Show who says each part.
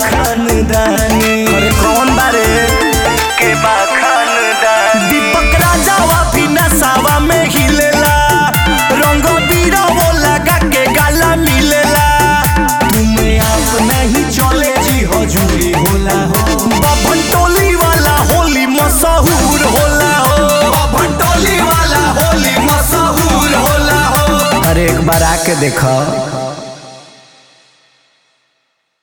Speaker 1: खानदानी। अरे कौन बारे के बा खानदानी। दीपक राजावा भी नसावा में हिलेला, रंग बीरा वो लगा के गाला मिलेला। तुम्हें आप नहीं चले जी हजूरी होला हो। बबन टोली वाला होली मशहूर होला हो। बबन टोली वाला होली मशहूर होला हो। अरे एक बार आके देखो।